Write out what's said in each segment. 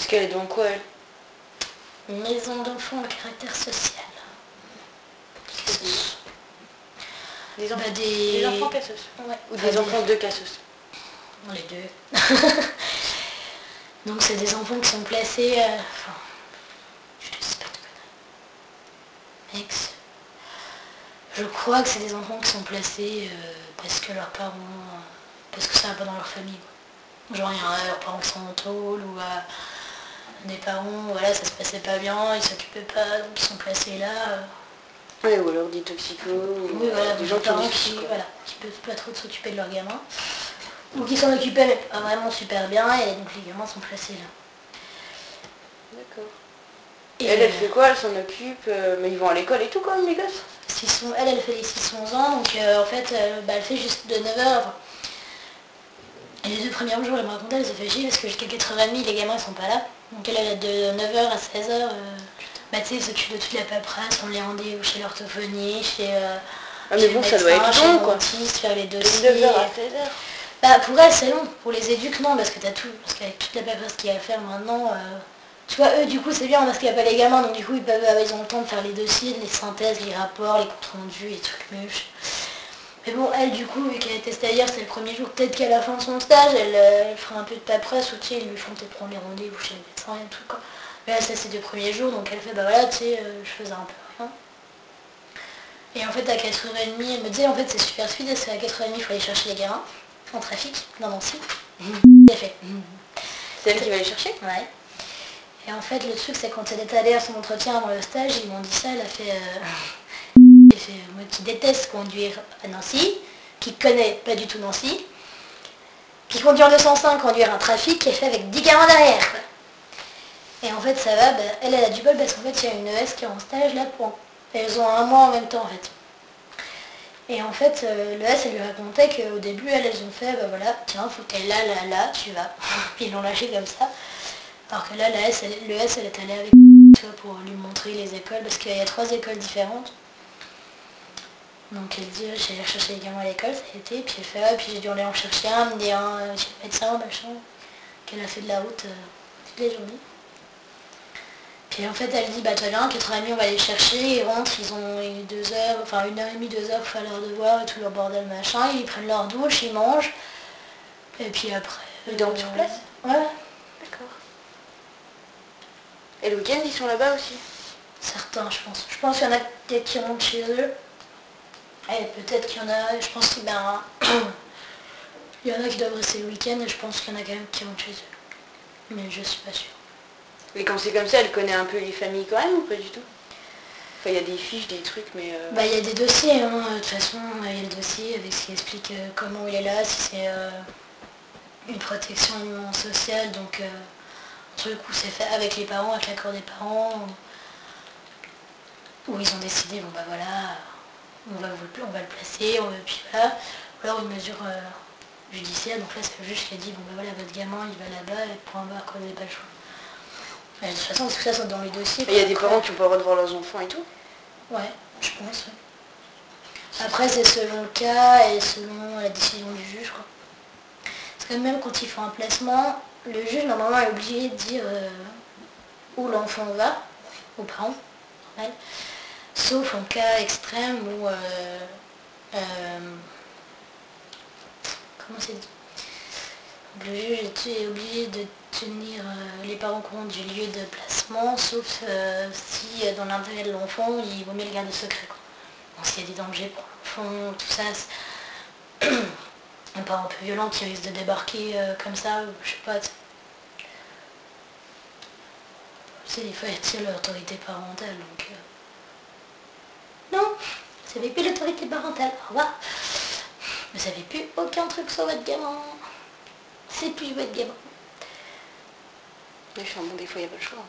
Parce qu'elle est dans quoi, elle? Une maison d'enfants à caractère social. Des enfants, des enfants cassos. Ouais. Ou des enfants de cassos. Les deux. Donc c'est des enfants qui sont placés... je te sais pas de conneries. Mec, je crois que c'est des enfants qui sont placés parce que leurs parents... parce que ça va pas dans leur famille. Quoi. Genre il y a leurs parents qui sont en tôle ou des parents, voilà, ça se passait pas bien, ils s'occupaient pas, donc ils sont placés là. Ouais, ou alors des toxicos, ou oui, voilà, des gens qui ont des soucis, qui peuvent pas trop s'occuper de leurs gamins. Ou qui s'en occupaient mais pas vraiment super bien, et donc les gamins sont placés là. D'accord. Et elle fait quoi? Elle s'en occupe, mais ils vont à l'école et tout quand même, les gosses? Elle fait les 6-11 ans, donc en fait, elle fait juste de 9h. Enfin, et les 2 premiers jours, elle me racontait, elle se fait chier parce que jusqu'à 4h30, les gamins ils sont pas là. Donc elle a de 9h à 16h. Bah tu sais, ils s'occupent de toute la paperasse, on les rendez-vous chez l'orthophoniste, chez mais bon, ça doit être chez long, le quoi. dentiste, faire les dossiers. De 9h à 16h. Bah pour elle c'est long, pour les éduques non, parce que t'as tout, parce qu'avec toute la paperasse qu'il y a à faire maintenant, tu vois, eux du coup c'est bien parce qu'il n'y a pas les gamins, donc du coup ils ont le temps de faire les dossiers, les synthèses, les rapports, les comptes rendus, les trucs moches. Mais bon, elle du coup, vu qu'elle était stagiaire, c'est le premier jour, peut-être qu'à la fin de son stage, elle fera un peu de paperasse, ou tu sais, ils lui font peut-être prendre les rendez-vous chez le médecin et tout quoi. Mais là ça c'est les premiers jours, donc elle fait bah voilà, tu sais, je faisais un peu rien. Et en fait à 4h30, elle me disait en fait c'est super speed, parce qu'à 4h30 il faut aller chercher les gamins, en trafic, dans Nancy. Elle fait. C'est elle qui va les chercher? Ouais. Et en fait le truc c'est quand elle est allée à son entretien avant le stage, ils m'ont dit ça, elle a fait... moi qui déteste conduire à Nancy, qui connaît pas du tout Nancy, qui conduit en 205, conduire un trafic qui est fait avec 10 gamins derrière. Quoi. Et en fait ça va, bah, elle a du bol parce qu'en fait il y a une ES qui est en stage là pour... Elles ont un mois en même temps en fait. Et en fait l'ES elle lui racontait qu'au début elles ont fait, bah voilà, tiens faut qu'elle là, tu vas. Puis ils l'ont lâché comme ça. Alors que là l'ES elle est allée avec pour lui montrer les écoles parce qu'il y a 3 écoles différentes. Donc elle dit, j'allais chercher les gamins à l'école, ça a été, puis elle fait, puis j'ai dû aller en chercher un, me dit chez le médecin, machin, qu'elle a fait de la route toutes les journées. Puis en fait elle dit, bah toi viens, 4h30 on va les chercher, ils rentrent, ils ont 2h, enfin 1h30, 2h pour faire leur devoir et tout leur bordel machin, ils prennent leur douche, ils mangent, et puis après... Ils dorment sur place? Ouais. D'accord. Et le week-end ils sont là-bas aussi? Certains je pense. Je pense qu'il y en a peut-être qui rentrent chez eux. Et peut-être qu'il y en a, je pense qu'il il y en a qui doivent rester le week-end et je pense qu'il y en a quand même qui rentrent chez eux. Mais je suis pas sûre. Et quand c'est comme ça, elle connaît un peu les familles quand même ou pas du tout? Enfin, il y a des fiches, des trucs, mais... Bah il y a des dossiers, hein. De toute façon, il y a le dossier avec ce qui explique comment il est là, si c'est une protection sociale, donc un truc où c'est fait avec les parents, avec l'accord des parents, où ils ont décidé, bon bah voilà, on va le placer, puis voilà, ou alors une mesure judiciaire, donc là c'est le juge qui a dit, bon bah voilà, votre gamin il va là-bas, et pour avoir cause, vous n'avez pas le choix. Mais de toute façon, tout ça c'est dans les dossiers. Il y a des parents qui n'ont pas le droit de voir leurs enfants et tout? Ouais, je pense, ouais. Après c'est selon le cas et selon la décision du juge, quoi. Parce que même quand ils font un placement, le juge normalement est obligé de dire où l'enfant va, aux parents, normal. Sauf en cas extrême où... comment c'est dit? Le juge est obligé de tenir les parents au courant du lieu de placement, sauf si dans l'intérêt de l'enfant, il vaut mieux le garder secret. Quoi. Donc s'il y a des dangers pour l'enfant, tout ça, un parent un peu violent qui risque de débarquer comme ça, ou je sais pas. Tu sais, des fois, il y a l'autorité parentale, donc... Non, vous n'avez plus l'autorité parentale, au revoir. Vous n'avez plus aucun truc sur votre gamin. C'est plus votre gamin. Mais enfin bon, des fois, il n'y a pas le choix.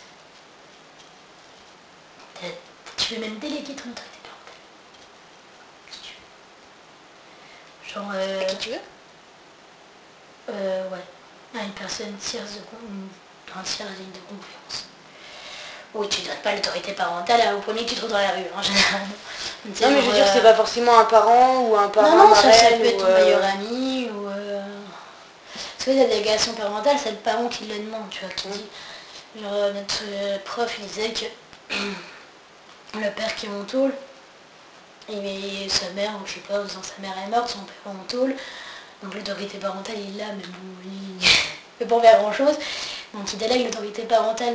Tu peux même déléguer ton autorité parentale. Si tu veux. Genre... À qui tu veux? Ouais. À une personne tierce un tiers digne de confiance. Oui, tu ne donnes pas l'autorité parentale au premier que tu trouves dans la rue, en général. Non, mais je veux dire, c'est pas forcément un parent ou un parent non, ça marraine peut être ou... ton meilleur ami ou... Parce fait, la délégation parentale, c'est le parent qui le demande, tu vois, qui dit. Genre, notre prof, il disait que le père qui est en tôle, et sa mère, ou je sais pas, sa mère est morte, son père est en tôle, donc l'autorité parentale, il l'a, mais bon, il ne peut pas faire grand-chose. Donc il délègue l'autorité parentale